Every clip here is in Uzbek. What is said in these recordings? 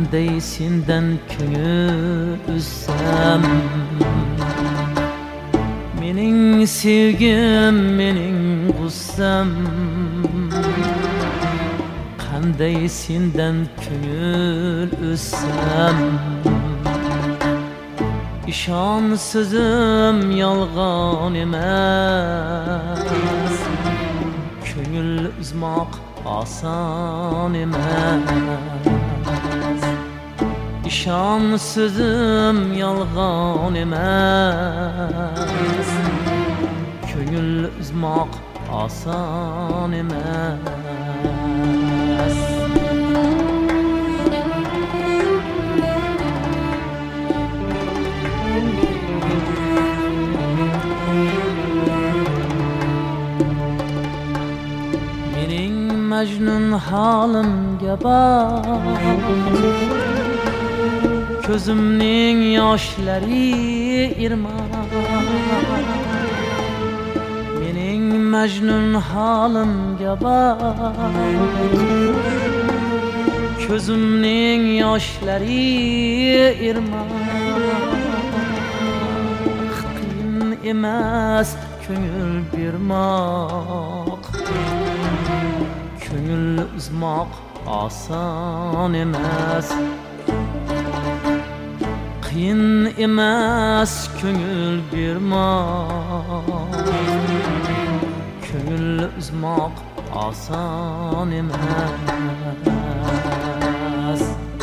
qanday sendan ko'ngil uzsam, mening sevgim, mening g'ussam, qanday sendan ko'ngil uzsam, ishon so'zim yolg'on emas, ko'ngil uzmoq oson emas. İşan sözüm yalğan emas, ko'ngil uzmoq oson emas. Mening majnun holimga bak, ko'zimning yoshlari irmoq. Mening majnun holimga bak, ko'zimning yoshlari irmoq. Qiyin emas ko'ngil bermoq, ko'ngil uzmoq oson emas. Qiyin emas ko'ngil bermoq, ko'ngil uzmoq oson emas.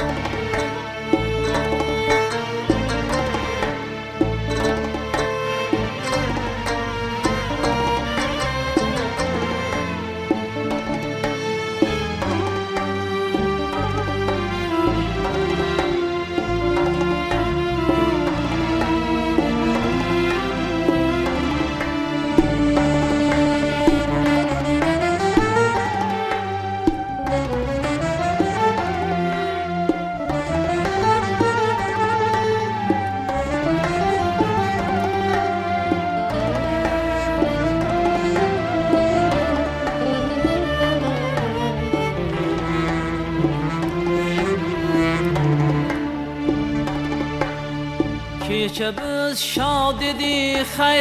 Kecha biz shod edik hay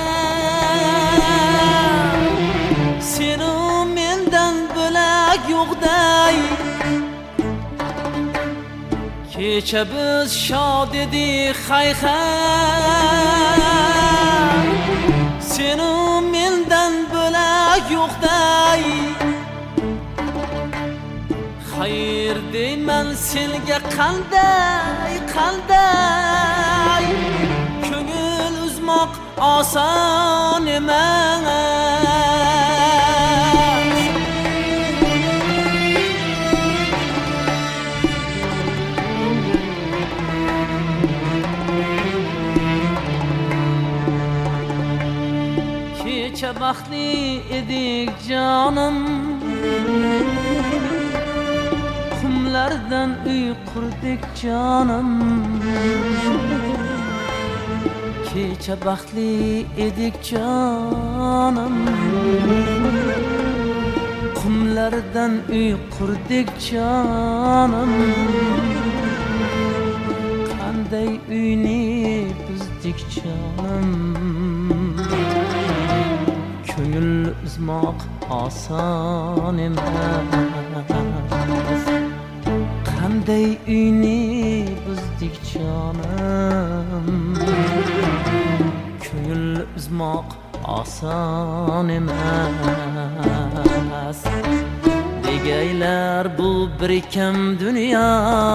hay, seni mendan bo'lak yo'qday. Kecha biz shod edik hay hay, seni mendan bo'lak yo'qday. Xayr deyman senga qanday qanday, ko'ngil uzmoq oson emas. Kecha baxtli edik jonim, qumlardan uy qurdik jonim. Kecha baxtli edik jonim, qumlardan uy qurdik jonim. Qanday uyni buzdik jonim, ko'ngil uzmoq oson emas. Qanday uyni buzdik jonim, ko'ngil uzmoq oson emas. Degaylar bu bir kam dunyo,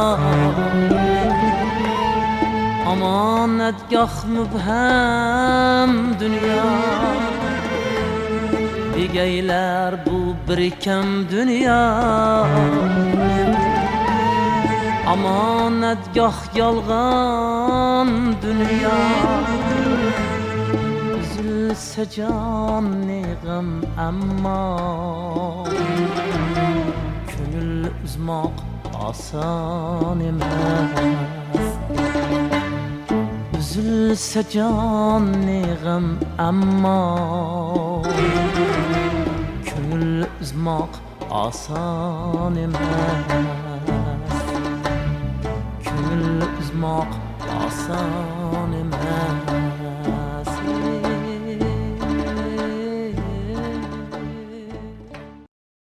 omonatgoh mubham dunyo. Degaylar bu bir kam dunyo, omonatgoh yolg'on dunyo. Üzülse can g'am ammo, ko'ngil uzmoq oson emas. Üzülse can g'am ammo, ko'ngil uzmoq oson emas. ko'ngil uzmoq oson emas.